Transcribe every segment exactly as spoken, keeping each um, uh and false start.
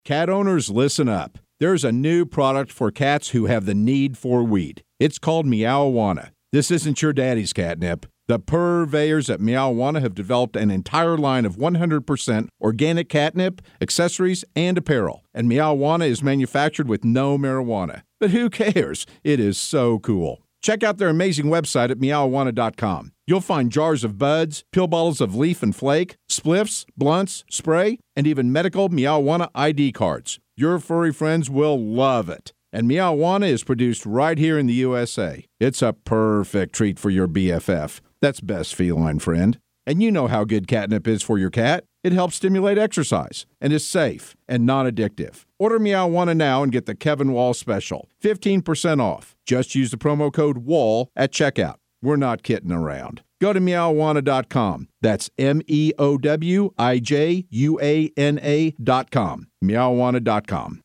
Cat owners, listen up. There's a new product for cats who have the need for weed. It's called Meowana. This isn't your daddy's catnip. The purveyors at Meowana have developed an entire line of one hundred percent organic catnip, accessories, and apparel. And Meowana is manufactured with no marijuana. But who cares? It is so cool. Check out their amazing website at meowana dot com. You'll find jars of buds, pill bottles of leaf and flake, spliffs, blunts, spray, and even medical Meowana I D cards. Your furry friends will love it. And Meowana is produced right here in the U S A. It's a perfect treat for your B F F. That's best feline friend. And you know how good catnip is for your cat. It helps stimulate exercise and is safe and non-addictive. Order Meowana now and get the Kevin Wall special. fifteen percent off. Just use the promo code WALL at checkout. We're not kidding around. Go to meowana dot com. That's M E O W I J U A N A dot com. meowana dot com.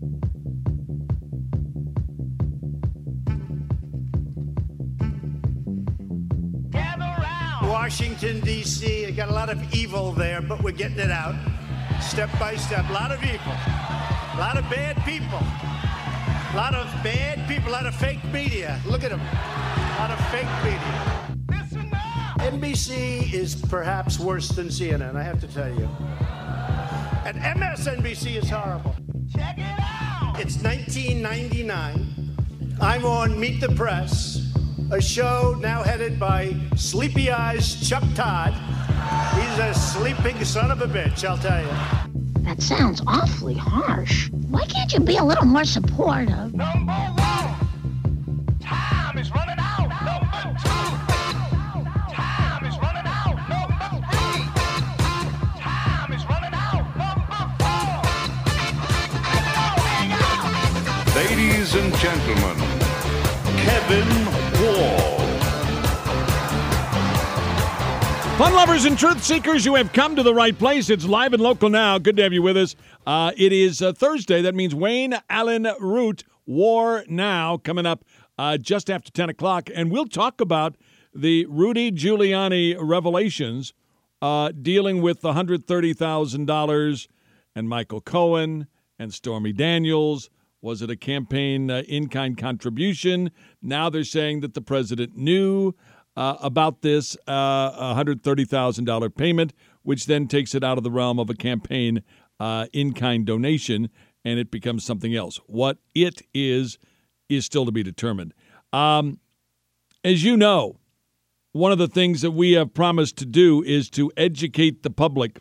Washington, D C I got a lot of evil there, but we're getting it out step by step. A lot of evil. A lot of bad people. A lot of bad people. A lot of fake media. Look at them. A lot of fake media. Listen up. N B C is perhaps worse than C N N, I have to tell you. And M S N B C is horrible. Check it out. It's nineteen ninety-nine. I'm on Meet the Press, a show now headed by Sleepy Eyes Chuck Todd. He's a sleeping son of a bitch, I'll tell you. That sounds awfully harsh. Why can't you be a little more supportive? Number one, time is running out. Number two, time is running out. Number three, time is running out. Number four. Ladies and gentlemen, Kevin Wall. Fun lovers and truth seekers, you have come to the right place. It's live and local now. Good to have you with us. Uh, it is uh, Thursday. That means Wayne Allen Root, War Now, coming up uh, just after ten o'clock. And we'll talk about the Rudy Giuliani revelations uh, dealing with the one hundred thirty thousand dollars and Michael Cohen and Stormy Daniels. Was it a campaign uh, in-kind contribution? Now they're saying that the president knew Uh, about this uh, one hundred thirty thousand dollars payment, which then takes it out of the realm of a campaign uh, in-kind donation, and it becomes something else. What it is is still to be determined. Um, as you know, one of the things that we have promised to do is to educate the public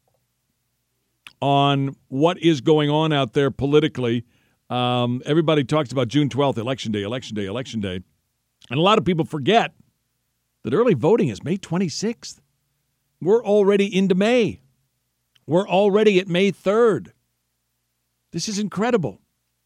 on what is going on out there politically. Um, everybody talks about June twelfth, Election Day, Election Day, Election Day, and a lot of people forget that early voting is May twenty-sixth. We're already into May. We're already at May third. This is incredible.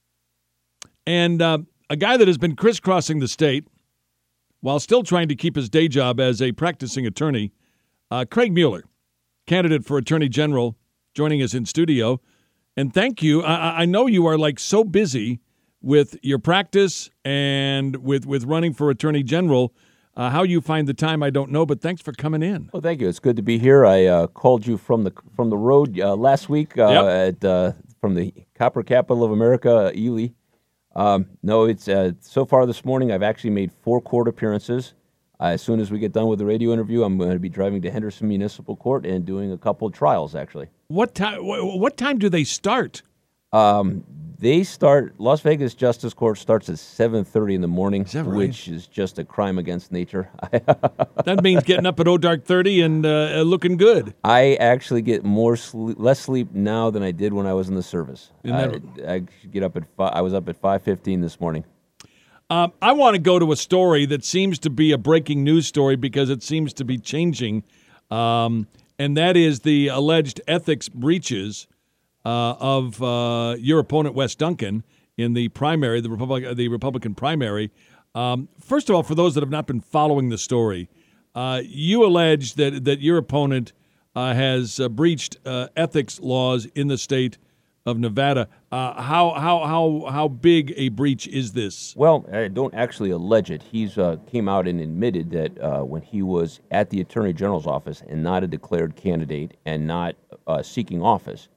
And uh, a guy that has been crisscrossing the state while still trying to keep his day job as a practicing attorney, uh, Craig Mueller, candidate for Attorney General, joining us in studio. And thank you. I, I know you are like so busy with your practice and with, with running for Attorney General. Uh, how you find the time, I don't know, but thanks for coming in. Well, thank you. It's good to be here. I uh, called you from the from the road uh, last week uh, Yep. at uh, from the copper capital of America, Ely. Um, no, it's uh, so far this morning I've actually made four court appearances. Uh, as soon as we get done with the radio interview, I'm going to be driving to Henderson Municipal Court and doing a couple of trials, actually. What time? What time do they start? Um, they start, Las Vegas Justice Court starts at seven thirty in the morning, Is that right? which is just a crime against nature. That means getting up at oh dark thirty and uh, looking good. I actually get more sleep, less sleep now than I did when I was in the service. Isn't that- I, I get up at five, I was up at five fifteen this morning. Um, I want to go to a story that seems to be a breaking news story because it seems to be changing, um, and that is the alleged ethics breaches uh, of uh, your opponent Wes Duncan in the primary, the Republic, the Republican primary. Um, first of all, for those that have not been following the story, uh, you allege that that your opponent uh, has uh, breached uh, ethics laws in the state of Nevada. Uh, how how how how big a breach is this? Well, I don't actually allege it. He's uh, came out and admitted that uh, when he was at the Attorney General's office and not a declared candidate and not uh, seeking office,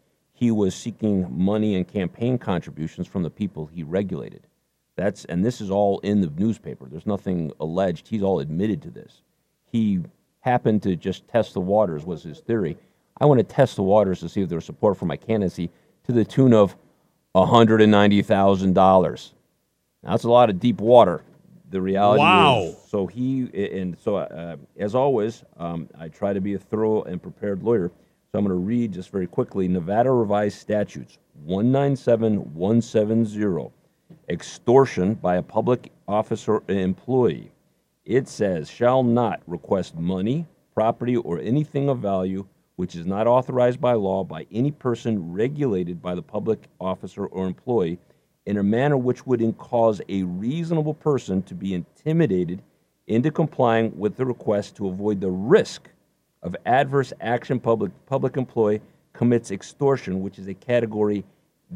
he was seeking money and campaign contributions from the people he regulated. That's and this is all in the newspaper. There's nothing alleged. He's all admitted to this. He happened to just test the waters, was his theory. I want to test the waters to see if there's support for my candidacy to the tune of one hundred ninety thousand dollars. Now, that's a lot of deep water. The reality Wow. is, so he, and so uh, as always, um, I try to be a thorough and prepared lawyer. So I'm going to read just very quickly Nevada Revised Statutes one nine seven one seven zero, extortion by a public office or employee. It says, shall not request money, property, or anything of value which is not authorized by law by any person regulated by the public officer or employee in a manner which would in- cause a reasonable person to be intimidated into complying with the request to avoid the risk of adverse action. Public public employee commits extortion, which is a category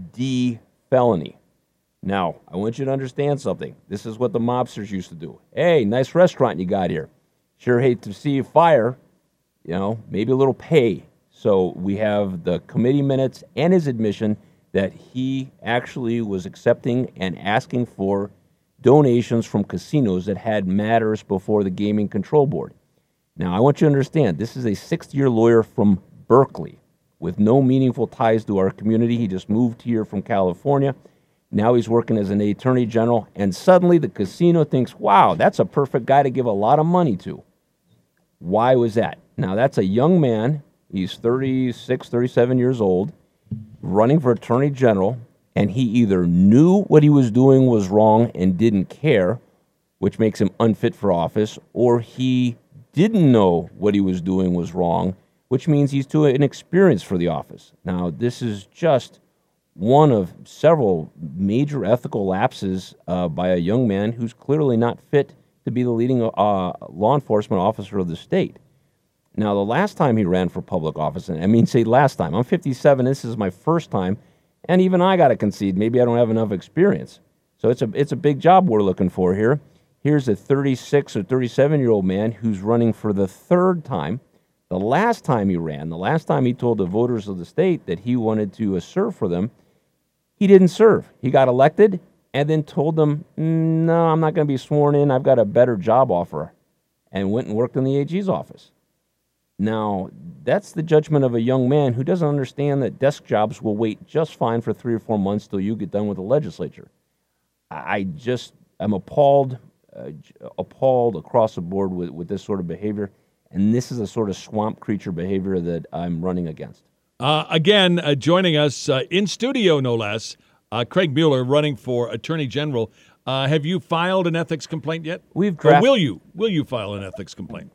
D felony. Now, I want you to understand something. This is what the mobsters used to do. Hey, nice restaurant you got here. Sure hate to see you fire. You know, maybe a little pay. So we have the committee minutes and his admission that he actually was accepting and asking for donations from casinos that had matters before the Gaming Control Board. Now, I want you to understand, this is a sixth-year lawyer from Berkeley with no meaningful ties to our community. He just moved here from California. Now he's working as an attorney general, and suddenly the casino thinks, wow, that's a perfect guy to give a lot of money to. Why was that? Now, that's a young man. He's thirty-six, thirty-seven years old, running for attorney general, and he either knew what he was doing was wrong and didn't care, which makes him unfit for office, or he didn't know what he was doing was wrong, which means he's too inexperienced for the office. Now, this is just one of several major ethical lapses uh, by a young man who's clearly not fit to be the leading uh, law enforcement officer of the state. Now, the last time he ran for public office, and I mean, say last time, I'm fifty-seven, this is my first time, and even I got to concede, maybe I don't have enough experience. So it's a it's a big job we're looking for here. Here's a thirty-six or thirty-seven-year-old man who's running for the third time. The last time he ran, the last time he told the voters of the state that he wanted to uh, serve for them, he didn't serve. He got elected and then told them, no, I'm not going to be sworn in. I've got a better job offer, and went and worked in the A G's office. Now, that's the judgment of a young man who doesn't understand that desk jobs will wait just fine for three or four months till you get done with the legislature. I just am appalled, uh, appalled across the board with, with this sort of behavior, and this is a sort of swamp creature behavior that I'm running against. Uh, again, uh, joining us uh, in studio, no less, uh, Craig Mueller, running for Attorney General. Uh, have you filed an ethics complaint yet? We've Or drafted. will you? Will you file an ethics complaint?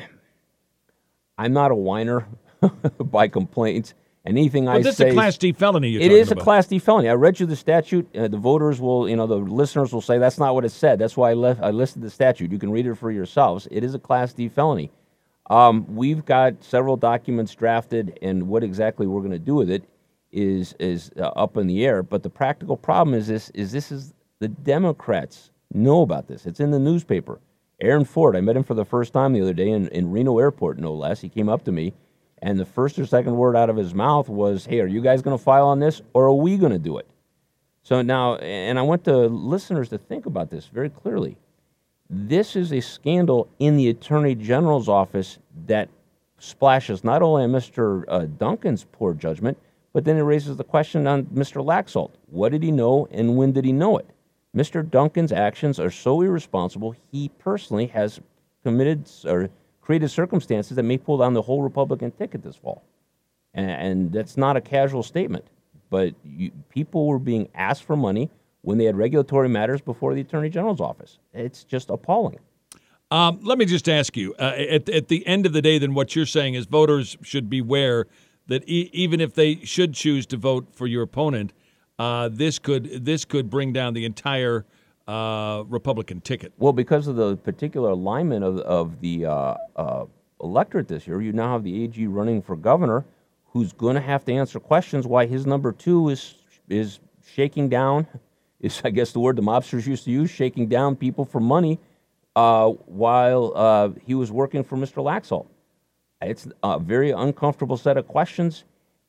I'm not a whiner by complaints. And anything I But this say, is a Class D felony you're it talking is a about. Class D felony. I read you the statute. Uh, the voters will, you know, the listeners will say that's not what it said. That's why I, left, I listed the statute. You can read it for yourselves. It is a Class D felony. Um, we've got several documents drafted, and what exactly we're going to do with it is is uh, up in the air. But the practical problem is this: is this is the Democrats know about this. It's in the newspaper. Aaron Ford, I met him for the first time the other day in, in Reno Airport, no less. He came up to me, and the first or second word out of his mouth was, hey, are you guys going to file on this, or are we going to do it? So now, and I want the listeners to think about this very clearly. This is a scandal in the Attorney General's office that splashes not only on Mister Uh, Duncan's poor judgment, but then it raises the question on Mister Laxalt. What did he know, and when did he know it? Mister Duncan's actions are so irresponsible, he personally has committed or created circumstances that may pull down the whole Republican ticket this fall. And, and that's not a casual statement. But you, people were being asked for money when they had regulatory matters before the Attorney General's office. It's just appalling. Um, let me just ask you, uh, at, at the end of the day, then what you're saying is voters should beware that e- even if they should choose to vote for your opponent, uh, this could this could bring down the entire uh, Republican ticket. Well, because of the particular alignment of, of the uh, uh, electorate this year, you now have the A G running for governor, who's going to have to answer questions why his number two is is shaking down, is I guess the word the mobsters used to use, shaking down people for money uh, while uh, he was working for Mister Laxalt. It's a very uncomfortable set of questions,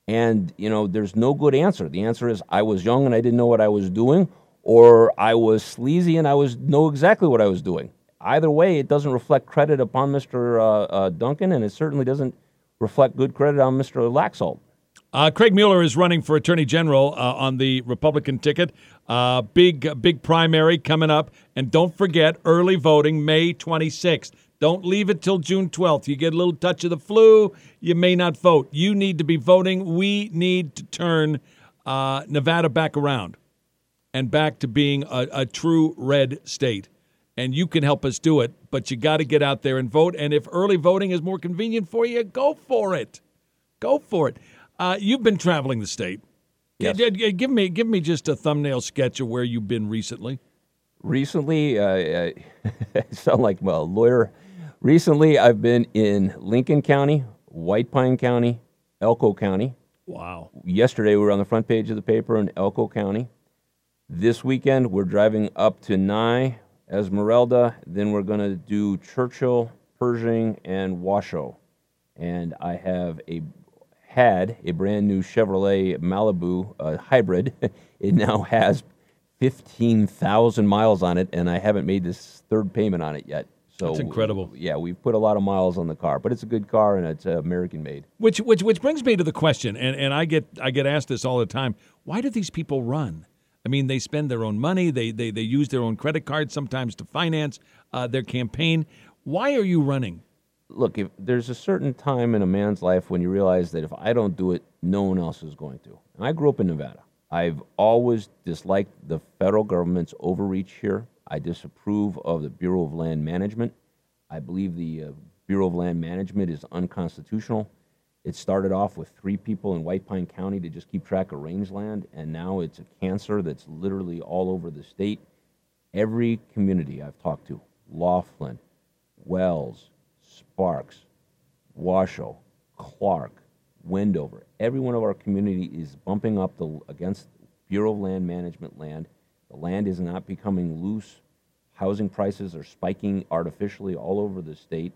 And, you know, there's no good answer. The answer is I was young and I didn't know what I was doing, or I was sleazy and I was know exactly what I was doing. Either way, it doesn't reflect credit upon Mister Uh, uh, Duncan, and it certainly doesn't reflect good credit on Mister Laxalt. Uh, Craig Mueller is running for Attorney General uh, on the Republican ticket. Uh, big, big primary coming up. And don't forget, early voting, May twenty-sixth. Don't leave it till June twelfth. You get a little touch of the flu, you may not vote. You need to be voting. We need to turn uh, Nevada back around and back to being a, a true red state. And you can help us do it, but you got to get out there and vote. And if early voting is more convenient for you, go for it. Go for it. Uh, you've been traveling the state. Yes. G- g- Give me, give me just a thumbnail sketch of where you've been recently. Recently, uh, I sound like well, a lawyer. Recently, I've been in Lincoln County, White Pine County, Elko County. Wow. Yesterday, we were on the front page of the paper in Elko County. This weekend, we're driving up to Nye, Esmeralda. Then we're going to do Churchill, Pershing, and Washoe. And I have a had a brand new Chevrolet Malibu uh, hybrid. It now has fifteen thousand miles on it, and I haven't made this third payment on it yet. So That's incredible. Yeah, we've put a lot of miles on the car, but it's a good car and it's uh, American made. Which, which, which brings me to the question, and, and I get, I get asked this all the time: why do these people run? I mean, they spend their own money, they, they, they use their own credit cards sometimes to finance uh, their campaign. Why are you running? Look, if there's a certain time in a man's life when you realize that if I don't do it, no one else is going to. And I grew up in Nevada. I've always disliked the federal government's overreach here. I disapprove of the Bureau of Land Management. I believe the uh, Bureau of Land Management is unconstitutional. It started off with three people in White Pine County to just keep track of rangeland, and now it's a cancer that's literally all over the state. Every community I've talked to, Laughlin, Wells, Sparks, Washoe, Clark, Wendover, every one of our community is bumping up the, against Bureau of Land Management land. The land is not becoming loose. Housing prices are spiking artificially all over the state.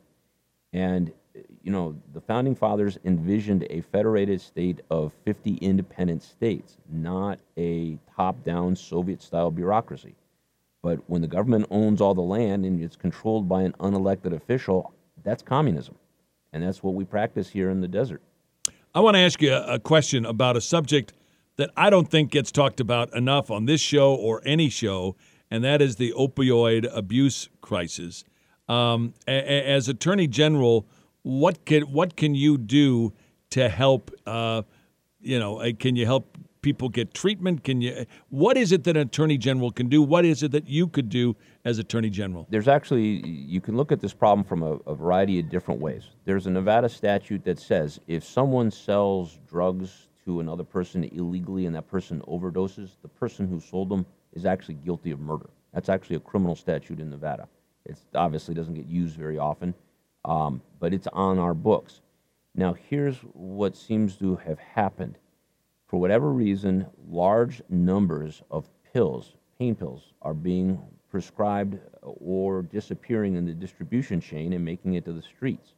And, you know, the Founding Fathers envisioned a federated state of fifty independent states, not a top-down Soviet-style bureaucracy. But when the government owns all the land and it's controlled by an unelected official, that's communism. And that's what we practice here in the desert. I want to ask you a question about a subject that I don't think gets talked about enough on this show or any show, and that is the opioid abuse crisis. Um, a- a- as Attorney General, what can what can you do to help? Uh, you know, uh, can you help people get treatment? Can you? What is it that an Attorney General can do? What is it that you could do as Attorney General? There's actually, you can look at this problem from a, a variety of different ways. There's a Nevada statute that says if someone sells drugs to another person illegally and that person overdoses, the person who sold them is actually guilty of murder. That's actually a criminal statute in Nevada. It obviously doesn't get used very often, um, but it's on our books. Now, here's what seems to have happened. For whatever reason, large numbers of pills, pain pills, are being prescribed or disappearing in the distribution chain and making it to the streets.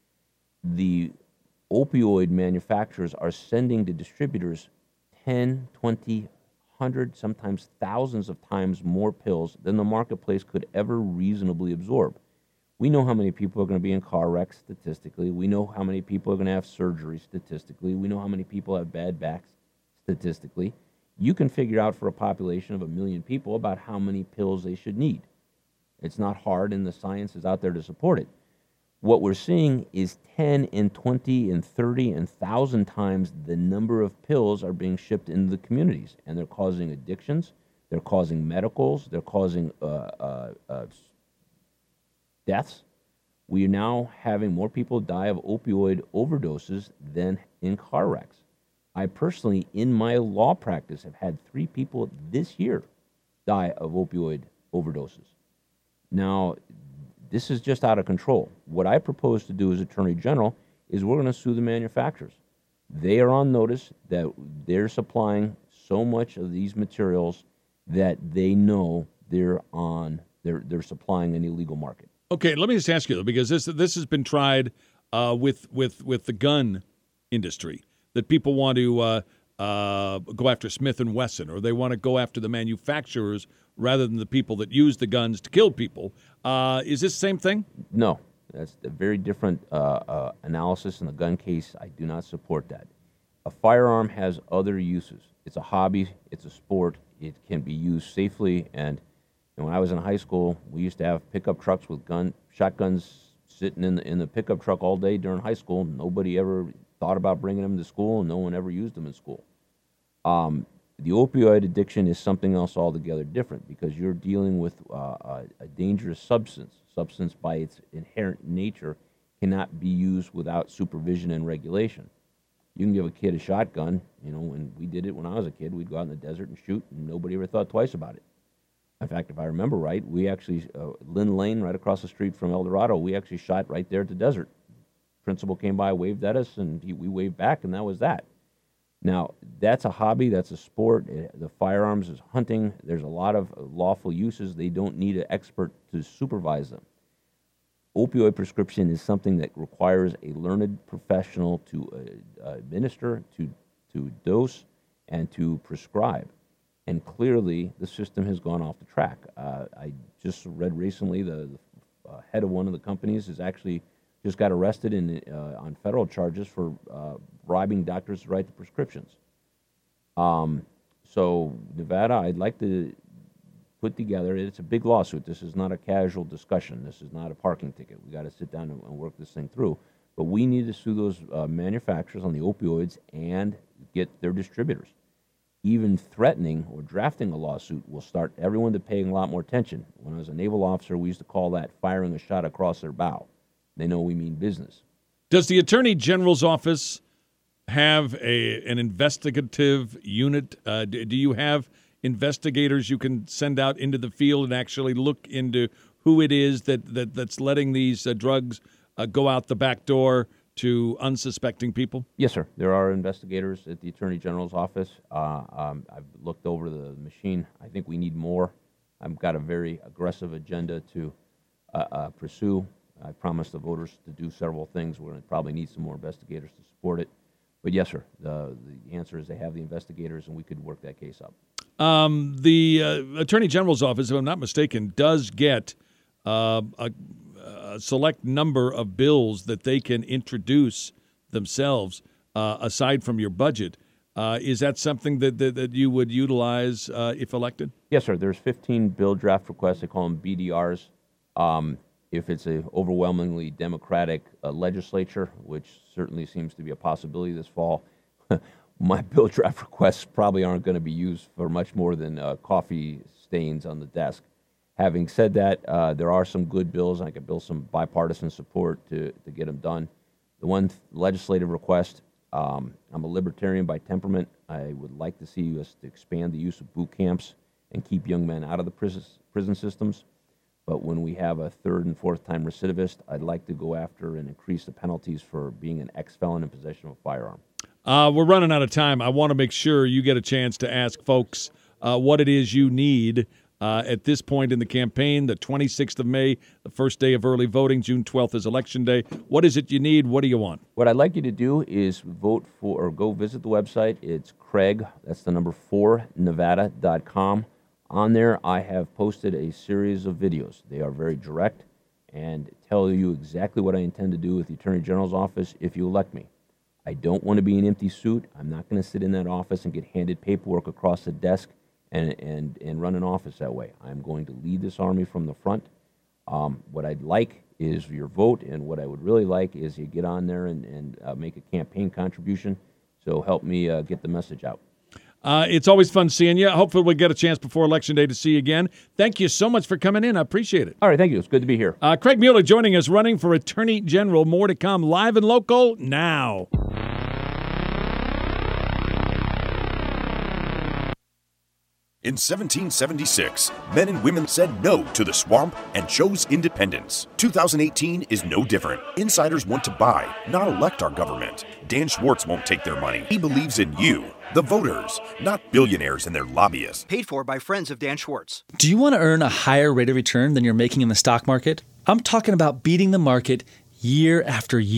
The opioid manufacturers are sending to distributors ten, twenty, one hundred, sometimes thousands of times more pills than the marketplace could ever reasonably absorb. We know how many people are going to be in car wrecks statistically. We know how many people are going to have surgery statistically. We know how many people have bad backs statistically. You can figure out for a population of a million people about how many pills they should need. It's not hard, and the science is out there to support it. What we're seeing is ten and twenty and thirty and one thousand times the number of pills are being shipped into the communities, and they're causing addictions, they're causing medicals, they're causing uh, uh, uh, deaths. We are now having more people die of opioid overdoses than in car wrecks. I personally, in my law practice, have had three people this year die of opioid overdoses. Now, this is just out of control. What I propose to do as Attorney General is we're going to sue the manufacturers. They are on notice that they're supplying so much of these materials that they know they're on they're they're supplying an illegal market. Okay, let me just ask you though, because this this has been tried uh, with with with the gun industry. that people want to uh, uh, go after Smith and Wesson, or they want to go after the manufacturers rather than the people that use the guns to kill people. Uh, is this the same thing? No, that's a very different uh, uh, analysis in the gun case. I do not support that. A firearm has other uses. It's a hobby. It's a sport. It can be used safely. And, and when I was in high school, we used to have pickup trucks with gun shotguns sitting in the in the pickup truck all day during high school. Nobody ever thought about bringing them to school, and no one ever used them in school. Um, the opioid addiction is something else altogether different, because you're dealing with uh, a, a dangerous substance. Substance, by its inherent nature, cannot be used without supervision and regulation. You can give a kid a shotgun. You know, when we did it when I was a kid, we'd go out in the desert and shoot, and nobody ever thought twice about it. In fact, if I remember right, we actually, uh, Lynn Lane, right across the street from El Dorado, we actually shot right there at the desert. Principal came by, waved at us, and he, we waved back, and that was that. Now, that's a hobby, that's a sport. It, the firearms is hunting. There's a lot of lawful uses. They don't need an expert to supervise them. Opioid prescription is something that requires a learned professional to uh, administer, to, to dose, and to prescribe. And clearly, the system has gone off the track. Uh, I just read recently the, the uh, head of one of the companies is actually just got arrested in, uh, on federal charges for uh, bribing doctors to write the prescriptions. Um, so Nevada, I'd like to put together, it's a big lawsuit. This is not a casual discussion. This is not a parking ticket. We got to sit down and, and work this thing through. But we need to sue those uh, manufacturers on the opioids and get their distributors. Even threatening or drafting a lawsuit will start everyone to paying a lot more attention. When I was a naval officer, we used to call that firing a shot across their bow. They know we mean business. Does the Attorney General's office have a an investigative unit? Uh, do, do you have investigators you can send out into the field and actually look into who it is that, that that's letting these uh, drugs uh, go out the back door to unsuspecting people? Yes, sir. There are investigators at the Attorney General's office. Uh, um, I've looked over the machine. I think we need more. I've got a very aggressive agenda to uh, uh, pursue. I promised the voters to do several things. We're going to probably need some more investigators to support it. But yes, sir, the, the answer is they have the investigators, and we could work that case up. Um, the uh, Attorney General's office, if I'm not mistaken, does get uh, a a select number of bills that they can introduce themselves uh, aside from your budget. Uh, is that something that, that, that you would utilize uh, if elected? Yes, sir. There's fifteen bill draft requests. They call them B D Rs. Um, if it's an overwhelmingly Democratic uh, legislature, which certainly seems to be a possibility this fall, my bill draft requests probably aren't going to be used for much more than uh, coffee stains on the desk. Having said that, uh, there are some good bills. I could build some bipartisan support to, to get them done. The one th- legislative request, um, I'm a libertarian by temperament. I would like to see us to expand the use of boot camps and keep young men out of the prison, prison systems. But when we have a third and fourth time recidivist, I'd like to go after and increase the penalties for being an ex-felon in possession of a firearm. Uh, we're running out of time. I want to make sure you get a chance to ask folks uh, what it is you need Uh, at this point in the campaign, the twenty-sixth of May, the first day of early voting, June twelfth is Election Day. What is it you need? What do you want? What I'd like you to do is vote for, or go visit the website. It's Craig, that's the number four, Nevada dot com. On there, I have posted a series of videos. They are very direct and tell you exactly what I intend to do with the Attorney General's office if you elect me. I don't want to be an empty suit. I'm not going to sit in that office and get handed paperwork across the desk And, and and run an office that way. I'm going to lead this army from the front. Um, what I'd like is your vote, and what I would really like is you get on there and, and uh, make a campaign contribution. So help me uh, get the message out. Uh, it's always fun seeing you. Hopefully we'll get a chance before Election Day to see you again. Thank you so much for coming in. I appreciate it. All right, thank you. It's good to be here. Uh, Craig Mueller joining us, running for Attorney General. More to come, live and local, now. In seventeen seventy-six, men and women said no to the swamp and chose independence. two thousand eighteen is no different. Insiders want to buy, not elect our government. Dan Schwartz won't take their money. He believes in you, the voters, not billionaires and their lobbyists. Paid for by friends of Dan Schwartz. Do you want to earn a higher rate of return than you're making in the stock market? I'm talking about beating the market year after year.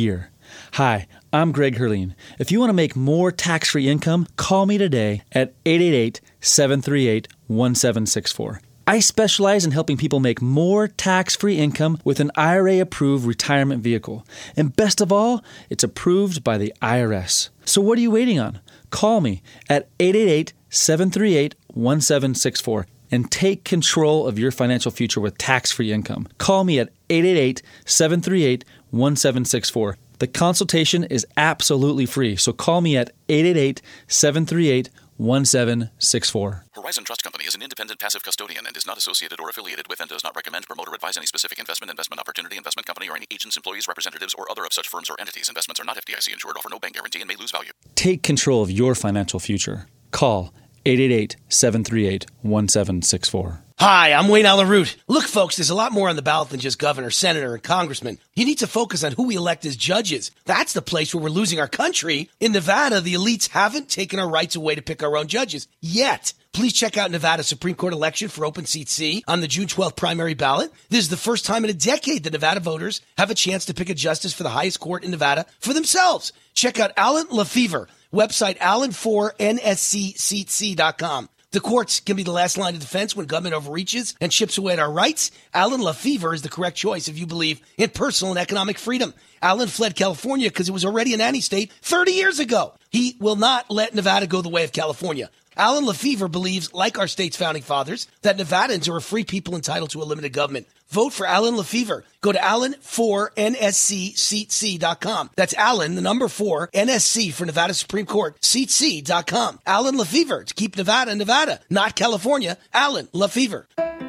Hi, I'm Greg Herleen. If you want to make more tax-free income, call me today at eight eight eight, seven three eight, one seven six four. I specialize in helping people make more tax-free income with an I R A-approved retirement vehicle. And best of all, it's approved by the I R S. So what are you waiting on? Call me at eight eight eight, seven three eight, one seven six four and take control of your financial future with tax-free income. Call me at eight eight eight, seven three eight, one seven six four. The consultation is absolutely free, so call me at eight eight eight, seven three eight, one seven six four. Horizon Trust Company is an independent passive custodian and is not associated or affiliated with and does not recommend, promote, or advise any specific investment, investment opportunity, investment company, or any agents, employees, representatives, or other of such firms or entities. Investments are not F D I C insured, offer no bank guarantee, and may lose value. Take control of your financial future. Call eight eight eight, seven three eight, one seven six four. Hi, I'm Wayne Allen Root. Look, folks, there's a lot more on the ballot than just governor, senator, and congressman. You need to focus on who we elect as judges. That's the place where we're losing our country. In Nevada, the elites haven't taken our rights away to pick our own judges yet. Please check out Nevada's Supreme Court election for Open Seat C on the June twelfth primary ballot. This is the first time in a decade that Nevada voters have a chance to pick a justice for the highest court in Nevada for themselves. Check out Alan Lefevre, website allen four N S C seat C dot com. The courts can be the last line of defense when government overreaches and chips away at our rights. Alan Lefevre is the correct choice if you believe in personal and economic freedom. Alan fled California because it was already a nanny state thirty years ago. He will not let Nevada go the way of California. Alan Lefevre believes, like our state's founding fathers, that Nevadans are a free people entitled to a limited government. Vote for Alan Lefevre. Go to allen four N S C seat C dot com. That's Alan, the number four, N S C for Nevada Supreme Court, seat C dot com. Alan Lefevre, to keep Nevada, Nevada, not California. Alan Lefevre.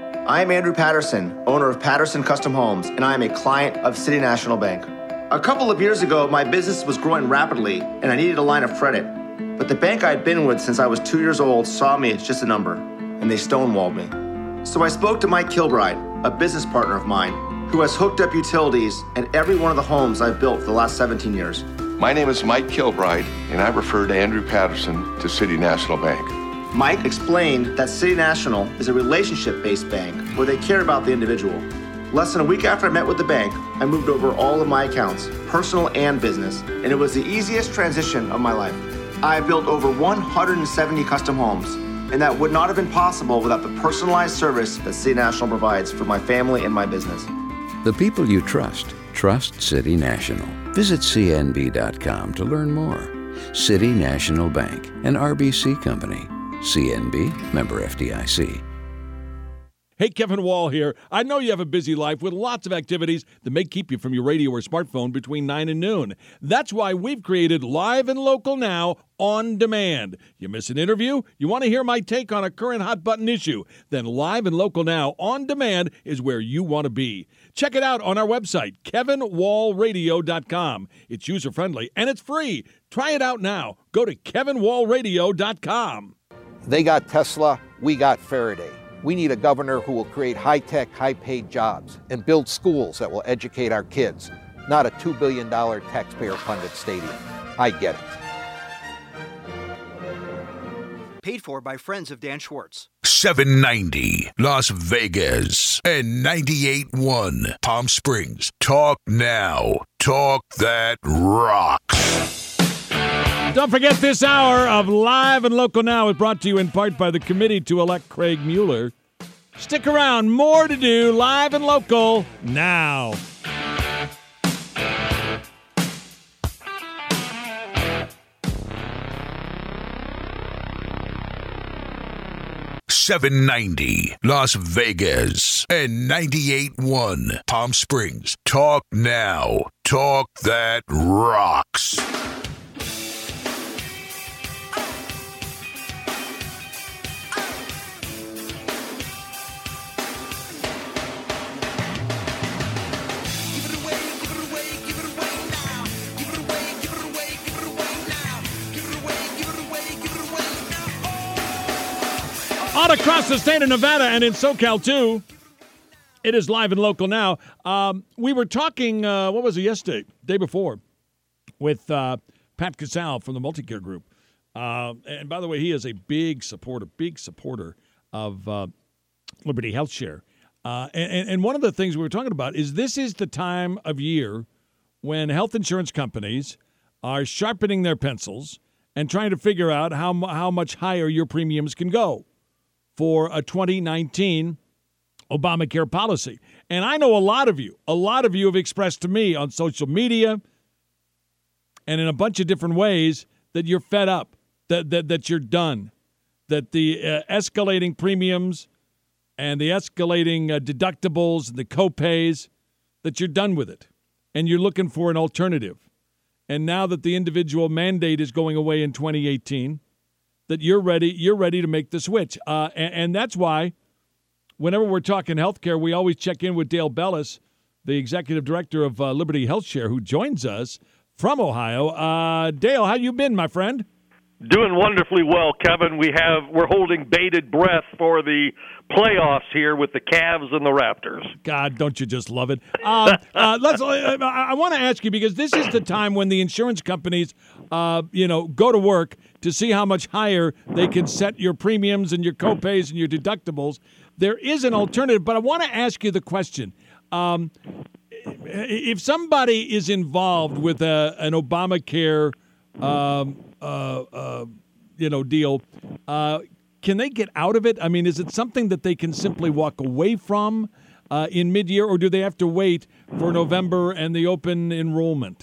I am Andrew Patterson, owner of Patterson Custom Homes, and I am a client of City National Bank. A couple of years ago, my business was growing rapidly, and I needed a line of credit. But the bank I'd been with since I was two years old saw me as just a number, and they stonewalled me. So I spoke to Mike Kilbride, a business partner of mine, who has hooked up utilities at every one of the homes I've built for the last seventeen years. My name is Mike Kilbride, and I referred Andrew Patterson to City National Bank. Mike explained that City National is a relationship-based bank where they care about the individual. Less than a week after I met with the bank, I moved over all of my accounts, personal and business, and it was the easiest transition of my life. I have built over one hundred seventy custom homes, and that would not have been possible without the personalized service that City National provides for my family and my business. The people you trust, trust City National. Visit C N B dot com to learn more. City National Bank, an R B C company. C N B, member F D I C. Hey, Kevin Wall here. I know you have a busy life with lots of activities that may keep you from your radio or smartphone between nine and noon. That's why we've created Live and Local Now on demand. You miss an interview? You want to hear my take on a current hot-button issue? Then Live and Local Now on demand is where you want to be. Check it out on our website, kevin wall radio dot com. It's user-friendly and it's free. Try it out now. Go to kevin wall radio dot com. They got Tesla, we got Faraday. We need a governor who will create high-tech, high-paid jobs and build schools that will educate our kids, not a two billion dollars taxpayer-funded stadium. I get it. Paid for by friends of Dan Schwartz. seven ninety Las Vegas and ninety-eight point one Palm Springs. Talk now. Talk that rocks. Don't forget, this hour of Live and Local Now is brought to you in part by the committee to elect Craig Mueller. Stick around. More to do. Live and Local Now. seven ninety Las Vegas and ninety-eight point one Palm Springs. Talk now. Talk that rocks. All across the state of Nevada and in SoCal, too. It is Live and Local Now. Um, we were talking, uh, what was it, yesterday, day before, with uh, Pat Casal from the Multicare Group. Uh, and by the way, he is a big supporter, big supporter of uh, Liberty Health Share. Uh, and, and one of the things we were talking about is this is the time of year when health insurance companies are sharpening their pencils and trying to figure out how how much higher your premiums can go for a twenty nineteen Obamacare policy. And I know a lot of you, a lot of you have expressed to me on social media and in a bunch of different ways that you're fed up, that that, that you're done, that the uh, escalating premiums and the escalating uh, deductibles and the copays, that you're done with it and you're looking for an alternative. And now that the individual mandate is going away in twenty eighteen, that you're ready, you're ready to make the switch. Uh, and, and that's why whenever we're talking healthcare, we always check in with Dale Bellis, the executive director of uh, Liberty HealthShare, who joins us from Ohio. Uh, Dale, how you been, my friend? Doing wonderfully well, Kevin. We have we're holding bated breath for the playoffs here with the Cavs and the Raptors. God, don't you just love it? Uh, uh, let's. Uh, I want to ask you because this is the time when the insurance companies, uh, you know, go to work to see how much higher they can set your premiums and your copays and your deductibles. There is an alternative, but I want to ask you the question. Um, if somebody is involved with a, an Obamacare um, uh, uh, you know, deal, uh, can they get out of it? I mean, is it something that they can simply walk away from uh, in mid-year, or do they have to wait for November and the open enrollment?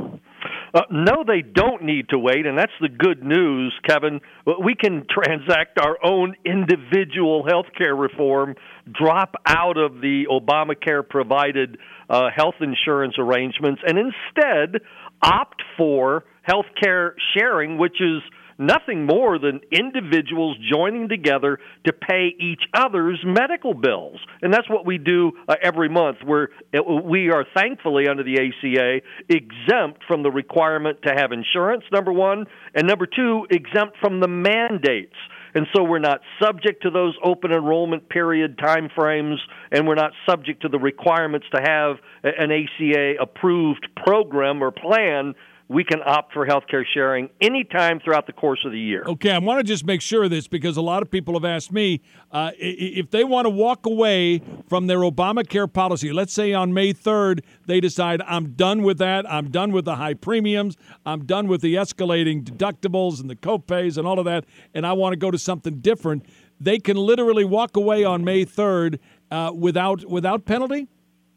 Uh, no, they don't need to wait, and that's the good news, Kevin. We can transact our own individual health care reform, drop out of the Obamacare-provided uh, health insurance arrangements, and instead opt for health care sharing, which is nothing more than individuals joining together to pay each other's medical bills. And that's what we do uh, every month. We're, we are thankfully under the A C A exempt from the requirement to have insurance, number one, and number two, exempt from the mandates. And so we're not subject to those open enrollment period timeframes, and we're not subject to the requirements to have an A C A-approved program or plan. We can opt for health care sharing anytime throughout the course of the year. Okay, I want to just make sure of this because a lot of people have asked me uh, if they want to walk away from their Obamacare policy. Let's say on May third, they decide, I'm done with that. I'm done with the high premiums. I'm done with the escalating deductibles and the copays and all of that, and I want to go to something different. They can literally walk away on May third uh, without without penalty?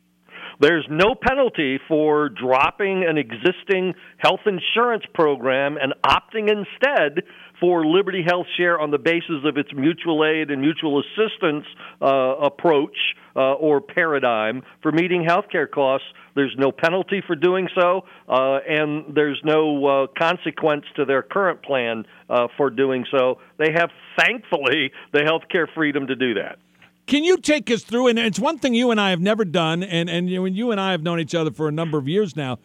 There's no penalty for dropping an existing health insurance program and opting instead for Liberty HealthShare on the basis of its mutual aid and mutual assistance uh, approach uh, or paradigm for meeting health care costs. There's no penalty for doing so, uh, and there's no uh, consequence to their current plan uh, for doing so. They have, thankfully, the health care freedom to do that. Can you take us through, and it's one thing you and I have never done, and, and you, you and I have known each other for a number of years now.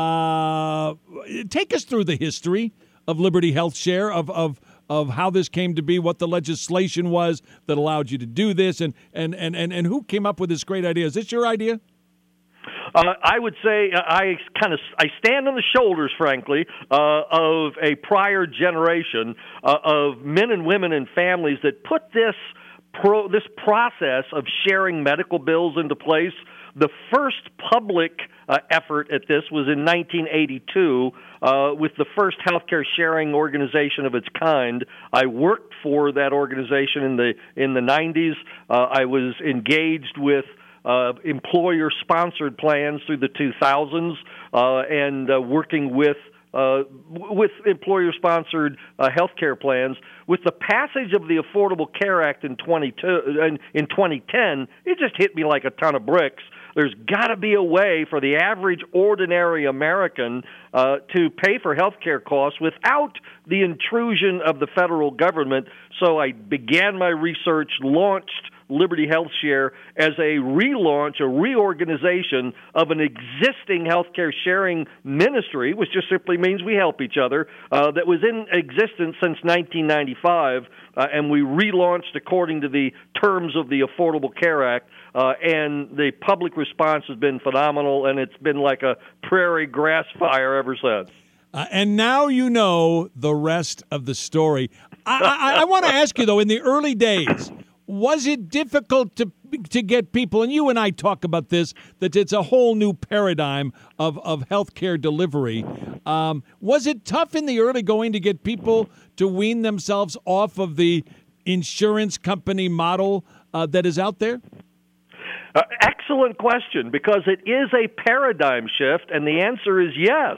Uh, take us through the history of Liberty HealthShare, of, of of how this came to be, what the legislation was that allowed you to do this, and, and, and, and, and who came up with this great idea. Is this your idea? Uh, I would say I kind of I stand on the shoulders, frankly, uh, of a prior generation uh, of men and women and families that put this Pro, this process of sharing medical bills into place. The first public uh, effort at this was in nineteen eighty-two uh, with the first healthcare sharing organization of its kind. I worked for that organization in the in the nineties. Uh, I was engaged with uh, employer-sponsored plans through the two thousands uh, and uh, working with Uh, with employer-sponsored uh, health care plans. With the passage of the Affordable Care Act in twenty-two, in twenty ten, it just hit me like a ton of bricks. There's got to be a way for the average, ordinary American uh, to pay for health care costs without the intrusion of the federal government. So I began my research, launched Liberty HealthShare as a relaunch, a reorganization of an existing healthcare sharing ministry, which just simply means we help each other, uh, that was in existence since nineteen ninety-five, uh, and we relaunched according to the terms of the Affordable Care Act, uh, and the public response has been phenomenal, and it's been like a prairie grass fire ever since. Uh, and now you know the rest of the story. I, I, I want to ask you, though, in the early days, Was it difficult to to get people, and you and I talk about this, that it's a whole new paradigm of, of healthcare delivery. Um, was it tough in the early going to get people to wean themselves off of the insurance company model uh, that is out there? Uh, excellent question, because it is a paradigm shift, and the answer is yes.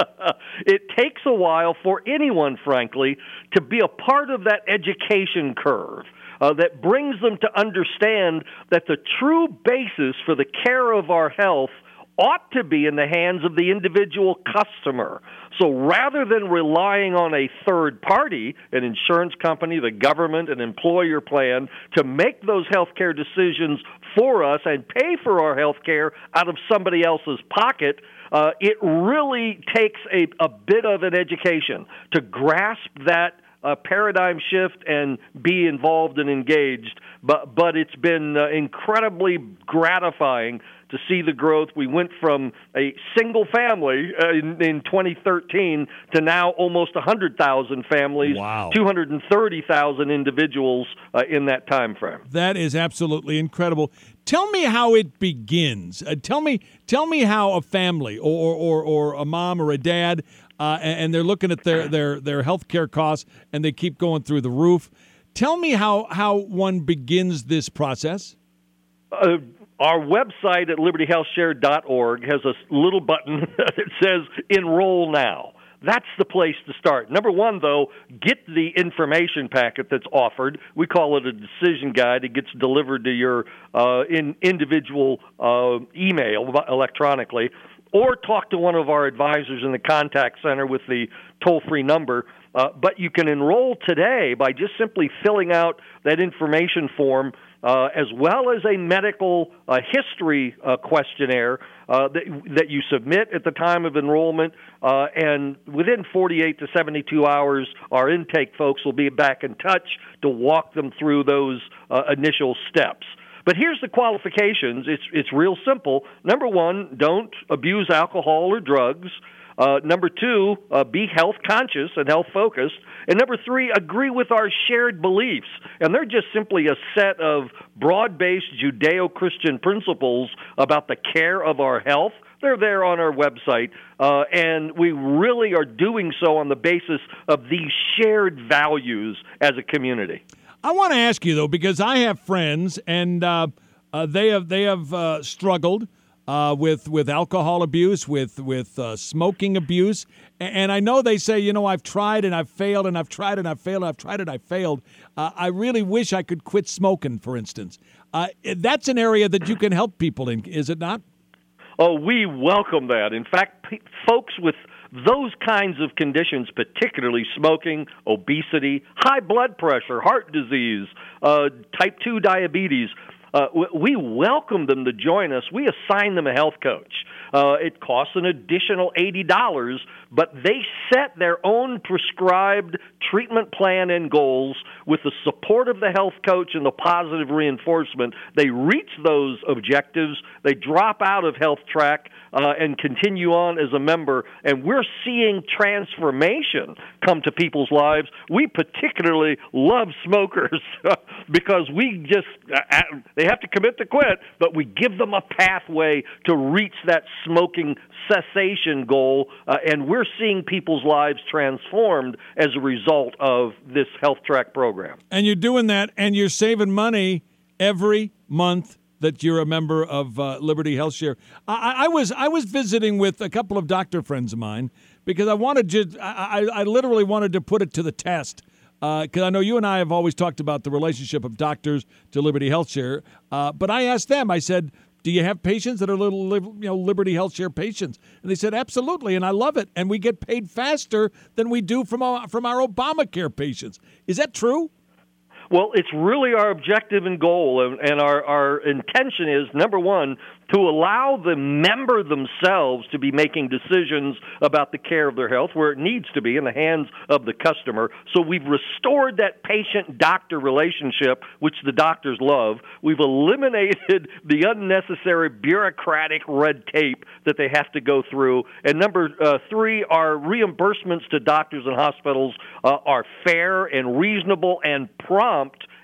It takes a while for anyone, frankly, to be a part of that education curve. Uh, that brings them to understand that the true basis for the care of our health ought to be in the hands of the individual customer. So rather than relying on a third party, an insurance company, the government, an employer plan, to make those healthcare decisions for us and pay for our healthcare out of somebody else's pocket, uh, it really takes a, a bit of an education to grasp that a paradigm shift and be involved and engaged, but but it's been uh, incredibly gratifying to see the growth. We went from a single family uh, in, in twenty thirteen to now almost one hundred thousand families, wow. two hundred thirty thousand individuals uh, in that time frame. That is absolutely incredible. Tell me how it begins. Uh, tell me tell me how a family or or, or a mom or a dad Uh, and they're looking at their, their, their health care costs, and they keep going through the roof. Tell me how, how one begins this process. Uh, our website at liberty health share dot org has a little button that says Enroll Now. That's the place to start. Number one, though, get the information packet that's offered. We call it a decision guide. It gets delivered to your uh, in individual uh, email electronically. Or talk to one of our advisors in the contact center with the toll-free number. Uh, but you can enroll today by just simply filling out that information form, uh, as well as a medical uh, history uh, questionnaire uh, that, that you submit at the time of enrollment. Uh, and within forty-eight to seventy-two hours, our intake folks will be back in touch to walk them through those uh, initial steps. But here's the qualifications. It's it's real simple. Number one, don't abuse alcohol or drugs. Uh, number two, uh, be health conscious and health focused. And number three, agree with our shared beliefs. And they're just simply a set of broad-based Judeo-Christian principles about the care of our health. They're there on our website, uh, and we really are doing so on the basis of these shared values as a community. I want to ask you, though, because I have friends, and uh, uh, they have they have uh, struggled uh, with with alcohol abuse, with with uh, smoking abuse, and I know they say, you know, I've tried and I've failed, and I've tried and I've failed, and I've tried and I've failed. Uh, I really wish I could quit smoking, for instance. Uh, that's an area that you can help people in, is it not? Oh, we welcome that. In fact, p- folks with those kinds of conditions, particularly smoking, obesity, high blood pressure, heart disease, uh, type two diabetes, uh, we welcome them to join us. We assign them a health coach. Uh, it costs an additional eighty dollars, but they set their own prescribed treatment plan and goals with the support of the health coach and the positive reinforcement. They reach those objectives. They drop out of Health Track uh, and continue on as a member, and we're seeing transformation come to people's lives. We particularly love smokers because we just, uh, they have to commit to quit, but we give them a pathway to reach that smoking cessation goal, uh, and we're seeing people's lives transformed as a result of this Health Track program. And you're doing that, and you're saving money every month that you're a member of uh, Liberty Health Share. I, I was I was visiting with a couple of doctor friends of mine because I wanted to. I, I literally wanted to put it to the test. Because uh, I know you and I have always talked about the relationship of doctors to Liberty Health Share. Uh, but I asked them, I said, do you have patients that are little, you know, Liberty Health Share patients? And they said, absolutely, and I love it. And we get paid faster than we do from our, from our Obamacare patients. Is that true? Well, it's really our objective and goal, and, and our, our intention is, number one, to allow the member themselves to be making decisions about the care of their health where it needs to be in the hands of the customer. So we've restored that patient-doctor relationship, which the doctors love. We've eliminated the unnecessary bureaucratic red tape that they have to go through. And number uh, three, our reimbursements to doctors and hospitals uh, are fair and reasonable and prompt.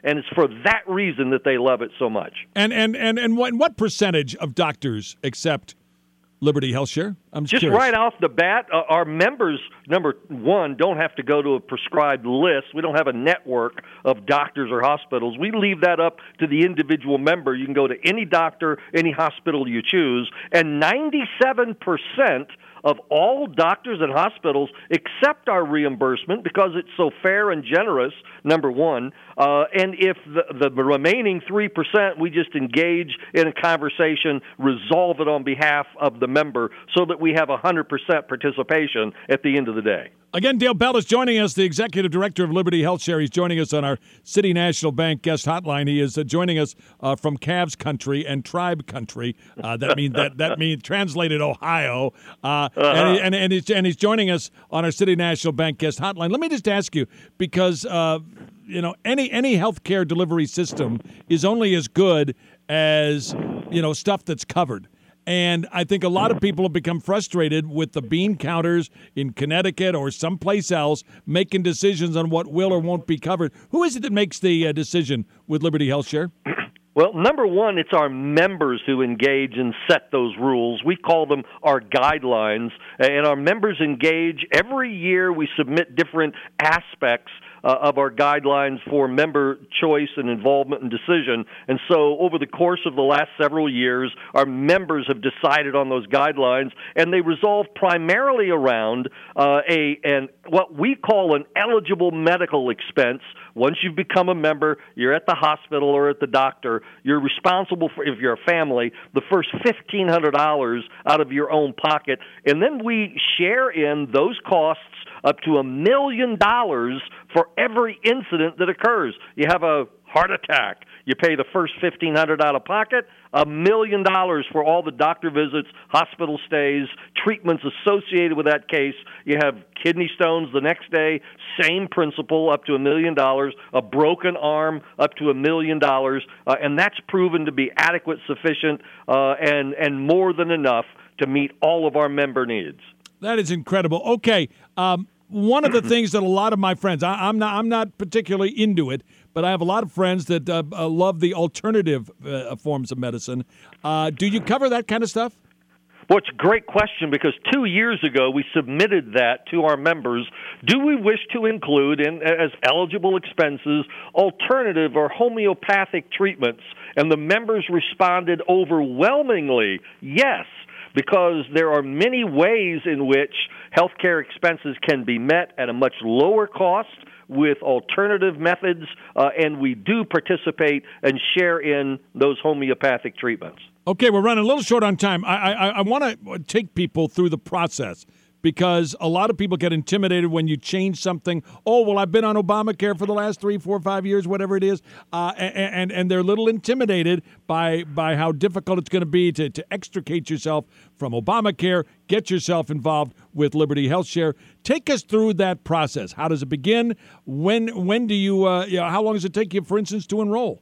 and it's for that reason that they love it so much. And and and and what, what percentage of doctors accept Liberty Health Share? I'm just, just curious. right off the bat, uh, our members, number one, don't have to go to a prescribed list. We don't have a network of doctors or hospitals. We leave that up to the individual member. You can go to any doctor, any hospital you choose, and ninety-seven percent of all doctors and hospitals accept our reimbursement because it's so fair and generous, number one. Uh, and if the, the remaining three percent, we just engage in a conversation, resolve it on behalf of the member so that we have one hundred percent participation at the end of the day. Again, Dale Bell is joining us, the Executive Director of Liberty Health Share. He's joining us on our City National Bank guest hotline. He is uh, joining us uh, from Cavs country and tribe country. Uh, that means that that means translated Ohio. Uh, uh-huh. and, he, and, and, he's, and he's joining us on our City National Bank guest hotline. Let me just ask you, because uh, you know any any healthcare delivery system is only as good as you know stuff that's covered. And I think a lot of people have become frustrated with the bean counters in Connecticut or someplace else making decisions on what will or won't be covered. Who is it that makes the uh, decision with Liberty Health Share? Well, number one, it's our members who engage and set those rules. We call them our guidelines, and our members engage. Every year we submit different aspects Uh, of our guidelines for member choice and involvement and decision. And so over the course of the last several years, our members have decided on those guidelines, and they resolve primarily around uh, a an what we call an eligible medical expense. Once you've become a member, you're at the hospital or at the doctor, you're responsible for, if you're a family, the first fifteen hundred dollars out of your own pocket. And then we share in those costs up to a million dollars for every incident that occurs. You have a heart attack, you pay the first fifteen hundred dollars out of pocket, a million dollars for all the doctor visits, hospital stays, treatments associated with that case. You have kidney stones the next day, same principle, up to a million dollars, a broken arm, up to a million dollars, uh, and that's proven to be adequate, sufficient, uh, and, and more than enough to meet all of our member needs. That is incredible. Okay, um, one of the things that a lot of my friends, I, I'm not, I'm not particularly into it, but I have a lot of friends that uh, uh, love the alternative uh, forms of medicine. Uh, do you cover that kind of stuff? Well, it's a great question because two years ago we submitted that to our members. Do we wish to include in as eligible expenses alternative or homeopathic treatments? And the members responded overwhelmingly yes, because there are many ways in which healthcare expenses can be met at a much lower cost with alternative methods, uh, and we do participate and share in those homeopathic treatments. Okay, we're running a little short on time. I I, I want to take people through the process because a lot of people get intimidated when you change something. Oh, well, I've been on Obamacare for the last three, four, five years, whatever it is, uh, and, and and they're a little intimidated by by how difficult it's going to be to, to extricate yourself from Obamacare, get yourself involved with Liberty Health Share. Take us through that process. How does it begin? When when do you, uh, you know, how long does it take you, for instance, to enroll?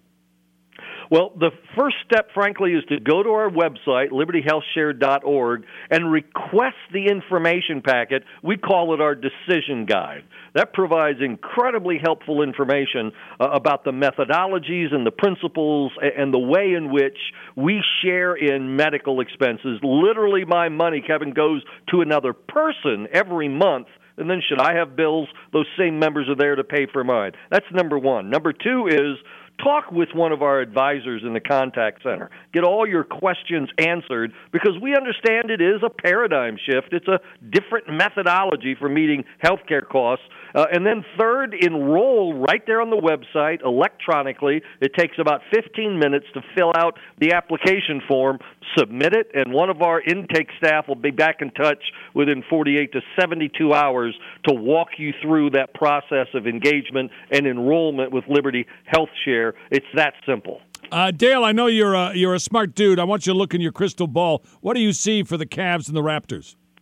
Well, the first step, frankly, is to go to our website, liberty health share dot org, and request the information packet. We call it our decision guide. That provides incredibly helpful information uh, about the methodologies and the principles and the way in which we share in medical expenses. Literally, my money, Kevin, goes to another person every month. And then should I have bills, those same members are there to pay for mine. That's number one. Number two is talk with one of our advisors in the contact center. Get all your questions answered because we understand it is a paradigm shift. It's a different methodology for meeting healthcare costs. Uh, and then third, enroll right there on the website electronically. It takes about fifteen minutes to fill out the application form, submit it, and one of our intake staff will be back in touch within forty-eight to seventy-two hours to walk you through that process of engagement and enrollment with Liberty Health Share. It's that simple. Uh, Dale, I know you're a, you're a smart dude. I want you to look in your crystal ball. What do you see for the Cavs and the Raptors?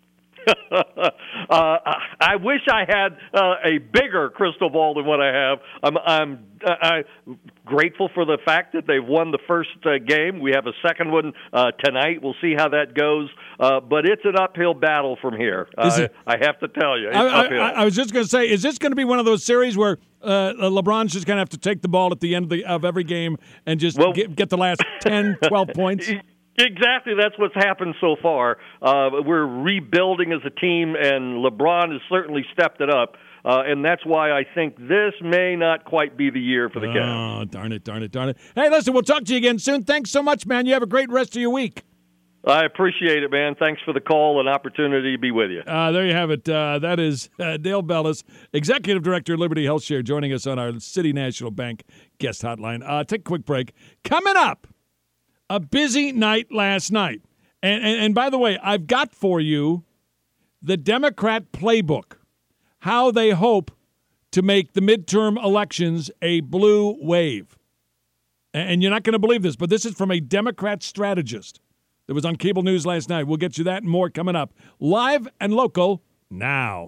uh, I wish I had uh, a bigger crystal ball than what I have. I'm, I'm uh, I'm grateful for the fact that they've won the first uh, game. We have a second one uh, tonight. We'll see how that goes. Uh, but it's an uphill battle from here. Uh, I have to tell you, it's I, uphill. I, I was just going to say, is this going to be one of those series where uh, LeBron's just going to have to take the ball at the end of, the, of every game and just well, get, get the last ten, twelve points? Exactly. That's what's happened so far. Uh, we're rebuilding as a team, and LeBron has certainly stepped it up. Uh, and that's why I think this may not quite be the year for the Cavs. Oh, darn it, darn it, darn it. Hey, listen, we'll talk to you again soon. Thanks so much, man. You have a great rest of your week. I appreciate it, man. Thanks for the call and opportunity to be with you. Uh, there you have it. Uh, that is uh, Dale Bellis, Executive Director of Liberty HealthShare, joining us on our City National Bank guest hotline. Uh, take a quick break. Coming up, a busy night last night. And, and, and by the way, I've got for you the Democrat playbook, how they hope to make the midterm elections a blue wave. And you're not going to believe this, but this is from a Democrat strategist that was on cable news last night. We'll get you that and more coming up. Live and local now.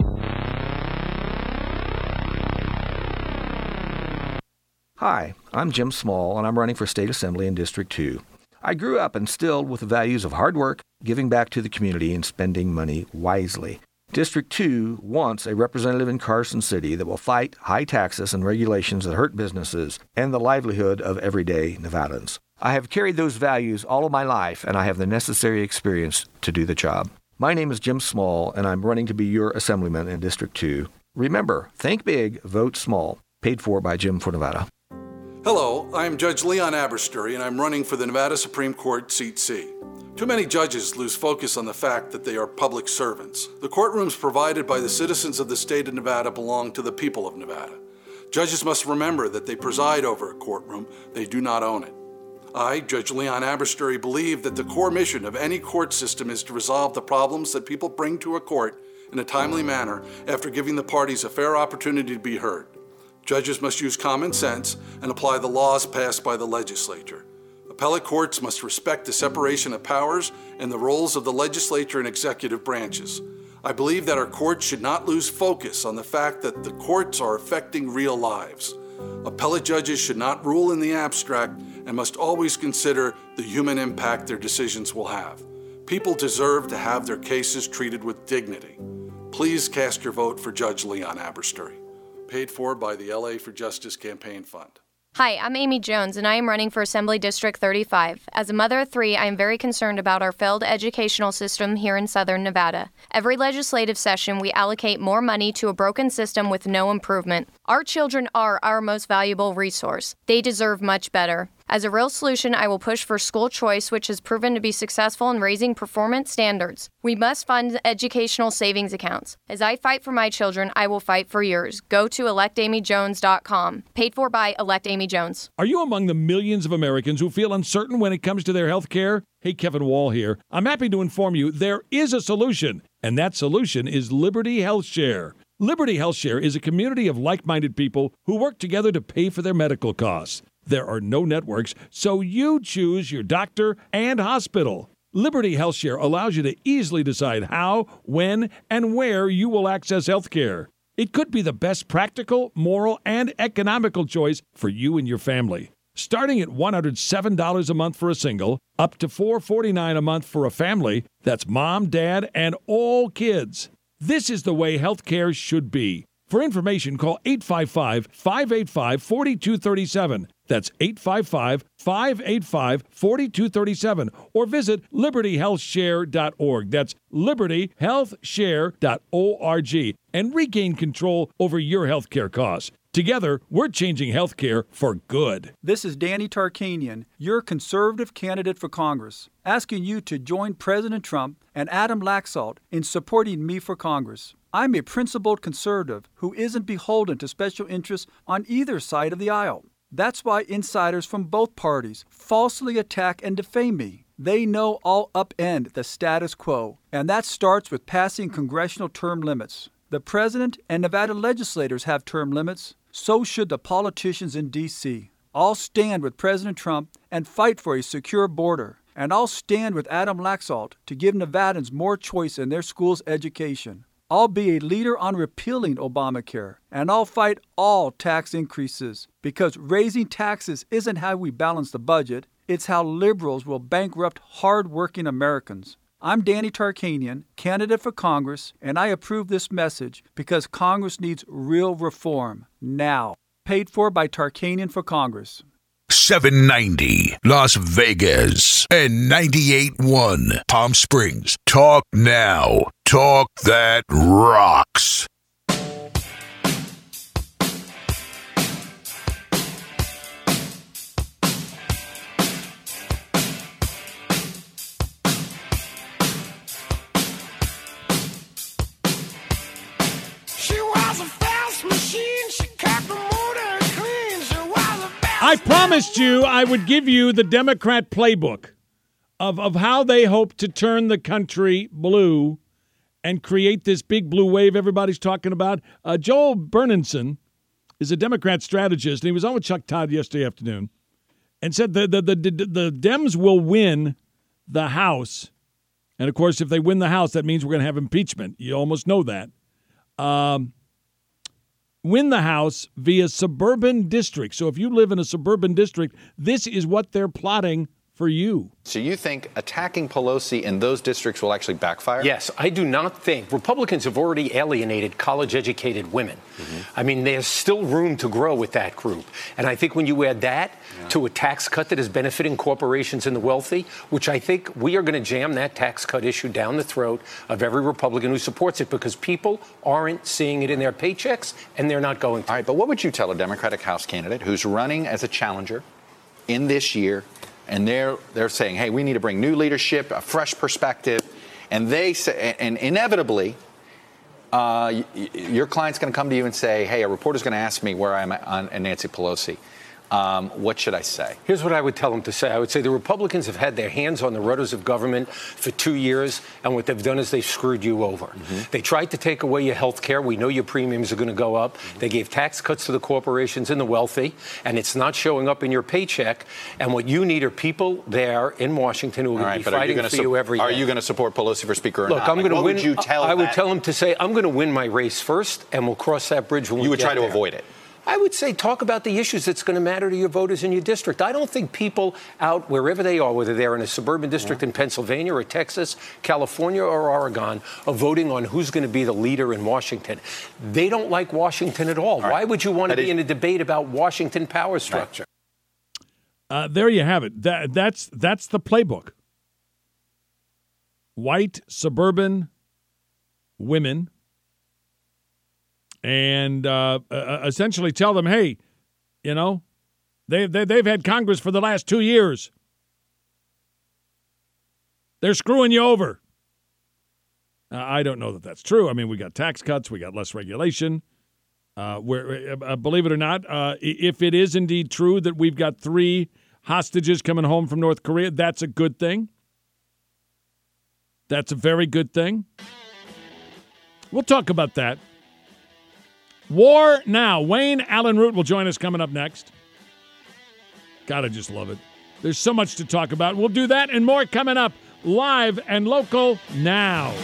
Hi, I'm Jim Small, and I'm running for State Assembly in District two. I grew up instilled with the values of hard work, giving back to the community, and spending money wisely. District two wants a representative in Carson City that will fight high taxes and regulations that hurt businesses and the livelihood of everyday Nevadans. I have carried those values all of my life, and I have the necessary experience to do the job. My name is Jim Small, and I'm running to be your assemblyman in District two. Remember, think big, vote small. Paid for by Jim for Nevada. Hello, I'm Judge Leon Aberstury, and I'm running for the Nevada Supreme Court, Seat C. Too many judges lose focus on the fact that they are public servants. The courtrooms provided by the citizens of the state of Nevada belong to the people of Nevada. Judges must remember that they preside over a courtroom, they do not own it. I, Judge Leon Aberstury, believe that the core mission of any court system is to resolve the problems that people bring to a court in a timely manner after giving the parties a fair opportunity to be heard. Judges must use common sense and apply the laws passed by the legislature. Appellate courts must respect the separation of powers and the roles of the legislature and executive branches. I believe that our courts should not lose focus on the fact that the courts are affecting real lives. Appellate judges should not rule in the abstract and must always consider the human impact their decisions will have. People deserve to have their cases treated with dignity. Please cast your vote for Judge Leon Aberstury. Paid for by the L A for Justice Campaign Fund. Hi, I'm Amy Jones, and I am running for Assembly District thirty-five. As a mother of three, I am very concerned about our failed educational system here in Southern Nevada. Every legislative session, we allocate more money to a broken system with no improvement. Our children are our most valuable resource. They deserve much better. As a real solution, I will push for school choice, which has proven to be successful in raising performance standards. We must fund educational savings accounts. As I fight for my children, I will fight for yours. Go to elect amy jones dot com. Paid for by Elect Amy Jones. Are you among the millions of Americans who feel uncertain when it comes to their health care? Hey, Kevin Wall here. I'm happy to inform you there is a solution, and that solution is Liberty HealthShare. Liberty HealthShare is a community of like-minded people who work together to pay for their medical costs. There are no networks, so you choose your doctor and hospital. Liberty HealthShare allows you to easily decide how, when, and where you will access health care. It could be the best practical, moral, and economical choice for you and your family. Starting at one hundred seven dollars a month for a single, up to four hundred forty-nine dollars a month for a family, that's mom, dad, and all kids. This is the way health care should be. For information, call eight five five, five eight five, four two three seven. That's eight five five, five eight five, four two three seven. Or visit liberty health share dot org. That's liberty health share dot org. And regain control over your health care costs. Together, we're changing health care for good. This is Danny Tarkanian, your conservative candidate for Congress, asking you to join President Trump and Adam Laxalt in supporting me for Congress. I'm a principled conservative who isn't beholden to special interests on either side of the aisle. That's why insiders from both parties falsely attack and defame me. They know I'll upend the status quo, and that starts with passing congressional term limits. The president and Nevada legislators have term limits. So should the politicians in D C. I'll stand with President Trump and fight for a secure border and I'll stand with Adam Laxalt to give Nevadans more choice in their school's education. I'll be a leader on repealing Obamacare, and I'll fight all tax increases, because raising taxes isn't how we balance the budget, it's how liberals will bankrupt hard-working Americans. I'm Danny Tarkanian, candidate for Congress, and I approve this message because Congress needs real reform now. Paid for by Tarkanian for Congress. seven ninety Las Vegas and ninety-eight point one Palm Springs. Talk now. Talk that rocks. I promised you I would give you the Democrat playbook of, of how they hope to turn the country blue and create this big blue wave everybody's talking about. Uh, Joel Bernenson is a Democrat strategist, and he was on with Chuck Todd yesterday afternoon and said the, the, the, the, the Dems will win the House. And, of course, if they win the House, that means we're going to have impeachment. You almost know that. Um win the House via suburban districts. So if you live in a suburban district, this is what they're plotting for you. So you think attacking Pelosi in those districts will actually backfire? Yes, I do not think. Republicans have already alienated college-educated women. Mm-hmm. I mean, there's still room to grow with that group. And I think when you add that yeah. to a tax cut that is benefiting corporations and the wealthy, which I think we are going to jam that tax cut issue down the throat of every Republican who supports it, because people aren't seeing it in their paychecks, and they're not going to. All right, but what would you tell a Democratic House candidate who's running as a challenger in this year, and they're they're saying, hey, we need to bring new leadership, a fresh perspective, and they say, and inevitably, uh, y- your client's going to come to you and say, hey, a reporter's going to ask me where I'm on Nancy Pelosi. Um, what should I say? Here's what I would tell them to say. I would say the Republicans have had their hands on the rudders of government for two years, and what they've done is they've screwed you over. Mm-hmm. They tried to take away your health care. We know your premiums are going to go up. Mm-hmm. They gave tax cuts to the corporations and the wealthy, and it's not showing up in your paycheck. And what you need are people there in Washington who are going to be fighting for su- you every day. Are you going to support Pelosi for Speaker or Look, not? I'm like, going to win. Would you tell I, I would that? tell them to say, I'm going to win my race first, and we'll cross that bridge when we You would get try to there. avoid it. I would say talk about the issues that's going to matter to your voters in your district. I don't think people out wherever they are, whether they're in a suburban district yeah. in Pennsylvania or Texas, California or Oregon, are voting on who's going to be the leader in Washington. They don't like Washington at all. all right. Why would you want to that be is- in a debate about Washington power structure? Uh, there you have it. That, that's that's the playbook. White suburban women. And uh, uh, essentially tell them, hey, you know, they, they, they've had Congress for the last two years. They're screwing you over. Uh, I don't know that that's true. I mean, we got tax cuts. We got less regulation. Uh, where, uh, believe it or not, uh, if it is indeed true that we've got three hostages coming home from North Korea, that's a good thing. That's a very good thing. We'll talk about that. War now. Wayne Allen Root will join us coming up next. God, I just love it. There's so much to talk about. We'll do that and more coming up live and local now.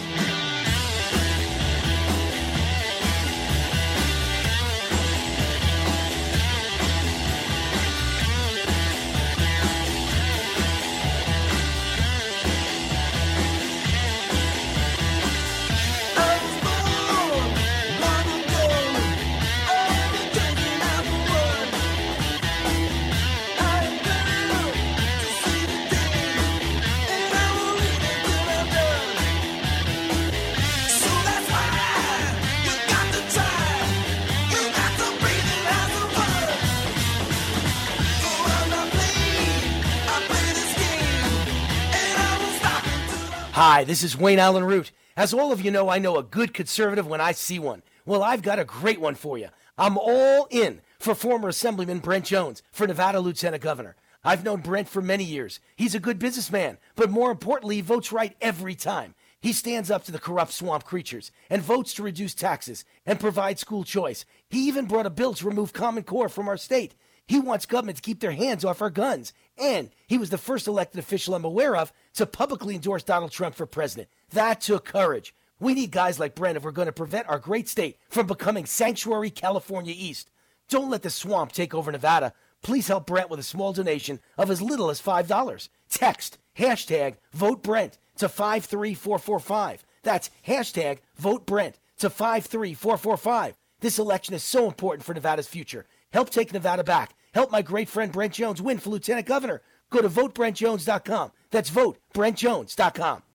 Hi, this is Wayne Allen Root. As all of you know, I know a good conservative when I see one. Well, I've got a great one for you. I'm all in for former Assemblyman Brent Jones for Nevada Lieutenant Governor. I've known Brent for many years. He's a good businessman, but more importantly, he votes right every time. He stands up to the corrupt swamp creatures and votes to reduce taxes and provide school choice. He even brought a bill to remove Common Core from our state. He wants government to keep their hands off our guns. And he was the first elected official I'm aware of to publicly endorse Donald Trump for president. That took courage. We need guys like Brent if we're going to prevent our great state from becoming Sanctuary California East. Don't let the swamp take over Nevada. Please help Brent with a small donation of as little as five dollars. Text hashtag Vote Brent to five three four four five. That's hashtag Vote Brent to five three four four five. This election is so important for Nevada's future. Help take Nevada back. Help my great friend Brent Jones win for lieutenant governor. Go to vote brent jones dot com. That's vote brent jones dot com.